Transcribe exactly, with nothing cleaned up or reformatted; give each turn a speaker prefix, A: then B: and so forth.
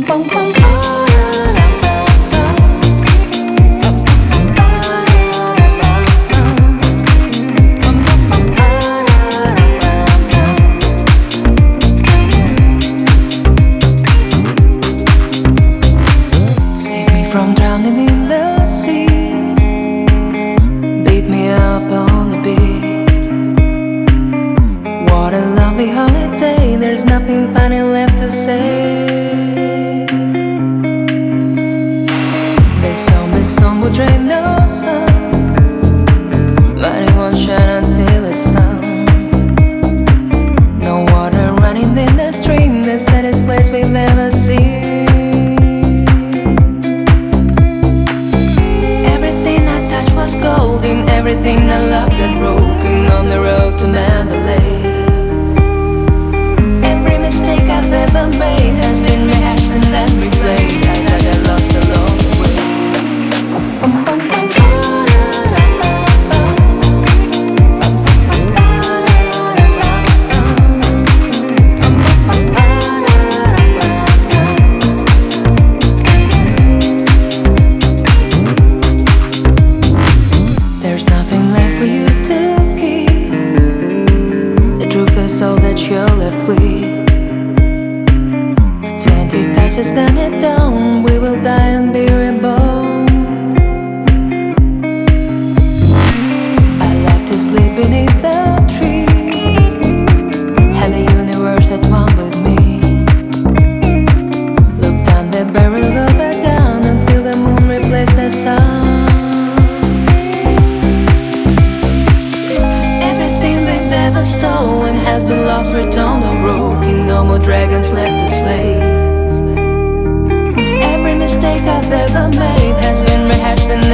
A: From drowning in the sea, beat me up on the beach. What a lovely holiday, there's nothing funny left to say. They saw me sun would drain the sun, but it won't shine until it's sun. No water running in the stream, the saddest place we've ever seen. Golden, everything I love got broken on the road to Mandalay. Every mistake I've ever made has been rehashed and then replayed. I thought I lost along the way. Bum, bum, bum, so that you're left with twenty passes, then it down. We will die and be reborn. I like to sleep beneath the trees, have the universe at one with me. Look down the barrel of the gun and feel the moon replace the sun. Stolen has been lost, returned unbroken. No more dragons left to slay. Every mistake I've ever made has been rehashed and